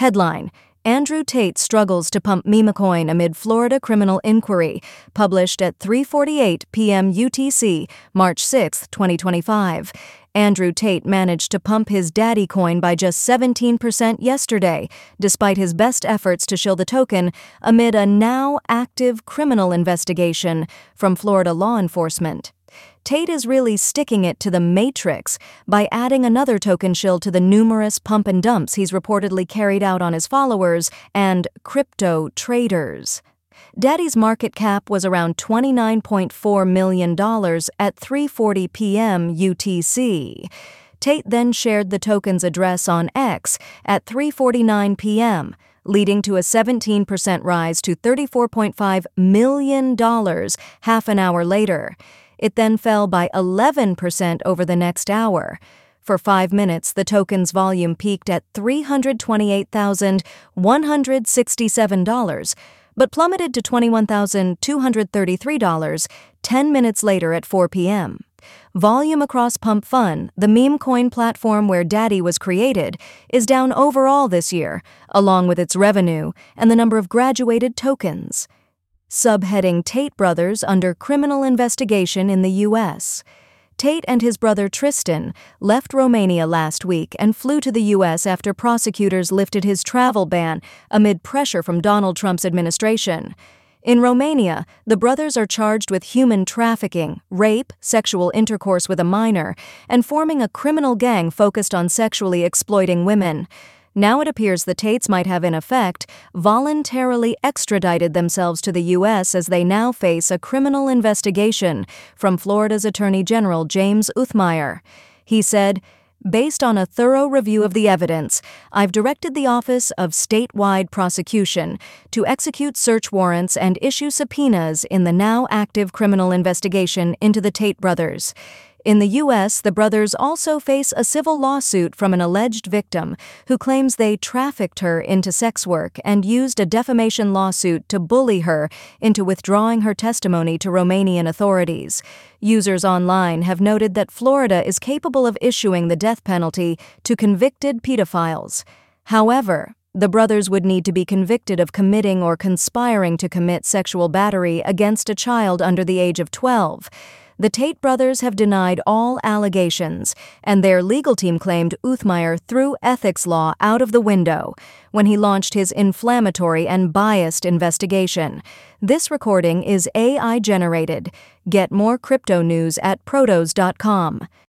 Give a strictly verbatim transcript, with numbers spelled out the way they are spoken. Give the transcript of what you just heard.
Headline: Andrew Tate struggles to pump meme coin amid Florida criminal inquiry, published at three forty-eight p m U T C, March sixth, twenty twenty-five. Andrew Tate managed to pump his daddy coin by just seventeen percent yesterday, despite his best efforts to shill the token amid a now active criminal investigation from Florida law enforcement. Tate is really sticking it to the Matrix by adding another token shill to the numerous pump and dumps he's reportedly carried out on his followers and crypto traders. Daddy's market cap was around twenty-nine point four million dollars at three forty p m U T C. Tate then shared the token's address on X at three forty-nine p m, leading to a seventeen percent rise to thirty-four point five million dollars half an hour later. It then fell by eleven percent over the next hour. For five minutes, the token's volume peaked at three hundred twenty-eight thousand one hundred sixty-seven dollars, but plummeted to twenty-one thousand two hundred thirty-three dollars ten minutes later at four p m Volume across Pump Fun, the meme coin platform where Daddy was created, is down overall this year, along with its revenue and the number of graduated tokens. Subheading: Tate brothers under criminal investigation in the U S Tate and his brother Tristan left Romania last week and flew to the U S after prosecutors lifted his travel ban amid pressure from Donald Trump's administration. In Romania, the brothers are charged with human trafficking, rape, sexual intercourse with a minor, and forming a criminal gang focused on sexually exploiting women. Now it appears the Tates might have, in effect, voluntarily extradited themselves to the U S as they now face a criminal investigation from Florida's Attorney General James Uthmeier. He said, "Based on a thorough review of the evidence, I've directed the Office of Statewide Prosecution to execute search warrants and issue subpoenas in the now active criminal investigation into the Tate brothers." In the U S, the brothers also face a civil lawsuit from an alleged victim who claims they trafficked her into sex work and used a defamation lawsuit to bully her into withdrawing her testimony to Romanian authorities. Users online have noted that Florida is capable of issuing the death penalty to convicted pedophiles. However, the brothers would need to be convicted of committing or conspiring to commit sexual battery against a child under the age of twelve. The Tate brothers have denied all allegations, and their legal team claimed Uthmeier threw ethics law out of the window when he launched his inflammatory and biased investigation. This recording is A I generated. Get more crypto news at protos dot com.